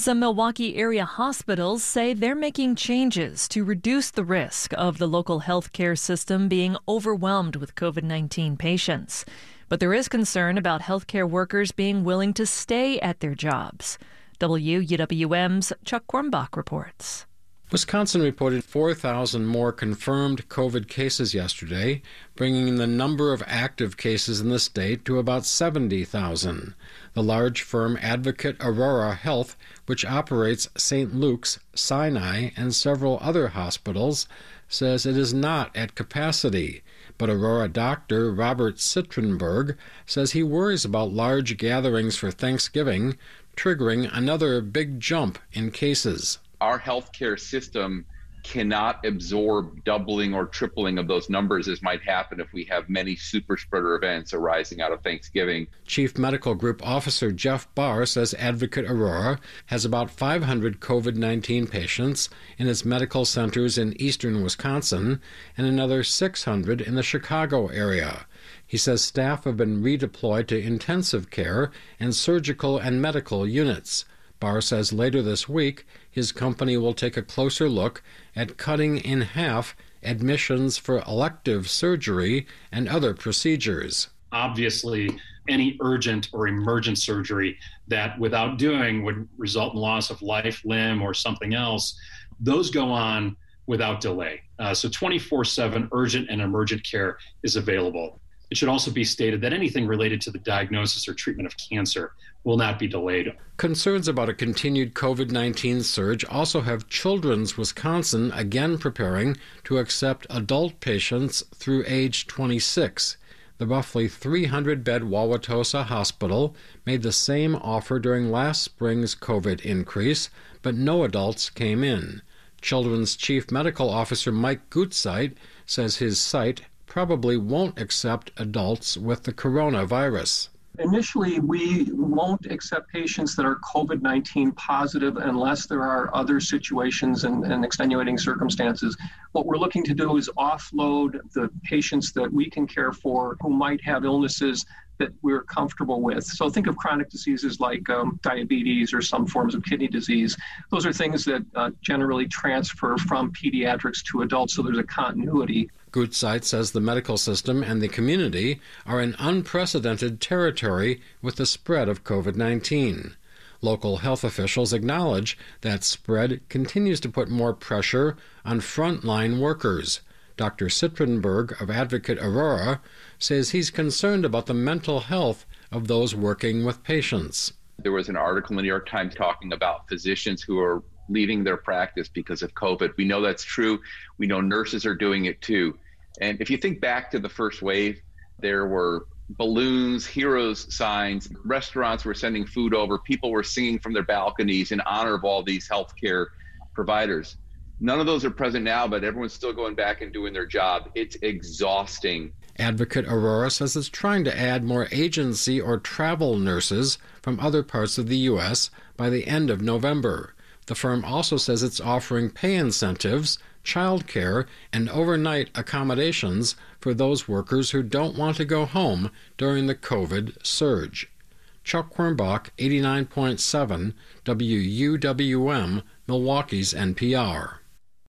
Some Milwaukee area hospitals say they're making changes to reduce the risk of the local healthcare system being overwhelmed with COVID-19 patients. But there is concern about healthcare workers being willing to stay at their jobs. WUWM's Chuck Quirmbach reports. Wisconsin reported 4,000 more confirmed COVID cases yesterday, bringing the number of active cases in the state to about 70,000. The large firm Advocate Aurora Health, which operates St. Luke's, Sinai, and several other hospitals, says it is not at capacity. But Aurora doctor Robert Citrenberg says he worries about large gatherings for Thanksgiving, triggering another big jump in cases. Our healthcare system cannot absorb doubling or tripling of those numbers as might happen if we have many super spreader events arising out of Thanksgiving. Chief Medical Group Officer Jeff Barr says Advocate Aurora has about 500 COVID-19 patients in its medical centers in eastern Wisconsin and another 600 in the Chicago area. He says staff have been redeployed to intensive care and surgical and medical units. Barr says later this week his company will take a closer look at cutting in half admissions for elective surgery and other procedures. Obviously, any urgent or emergent surgery that without doing would result in loss of life, limb, or something else, those go on without delay. So 24/7 urgent and emergent care is available. It should also be stated that anything related to the diagnosis or treatment of cancer will not be delayed. Concerns about a continued COVID-19 surge also have Children's Wisconsin again preparing to accept adult patients through age 26. The roughly 300-bed Wauwatosa Hospital made the same offer during last spring's COVID increase, but no adults came in. Children's Chief Medical Officer Mike Gutzeit says his site probably won't accept adults with the coronavirus. Initially, we won't accept patients that are COVID-19 positive unless there are other situations and extenuating circumstances. What we're looking to do is offload the patients that we can care for who might have illnesses that we're comfortable with. So think of chronic diseases like diabetes or some forms of kidney disease. Those are things that generally transfer from pediatrics to adults, so there's a continuity. Gutzeit says the medical system and the community are in unprecedented territory with the spread of COVID-19. Local health officials acknowledge that spread continues to put more pressure on frontline workers. Dr. Citrenberg of Advocate Aurora says he's concerned about the mental health of those working with patients. There was an article in the New York Times talking about physicians who are leaving their practice because of COVID. We know that's true. We know nurses are doing it too. And if you think back to the first wave, there were balloons, heroes signs, restaurants were sending food over, people were singing from their balconies in honor of all these healthcare providers. None of those are present now, but everyone's still going back and doing their job. It's exhausting. Advocate Aurora says it's trying to add more agency or travel nurses from other parts of the U.S. by the end of November. The firm also says it's offering pay incentives, childcare, and overnight accommodations for those workers who don't want to go home during the COVID surge. Chuck Quirmbach, 89.7 WUWM, Milwaukee's NPR.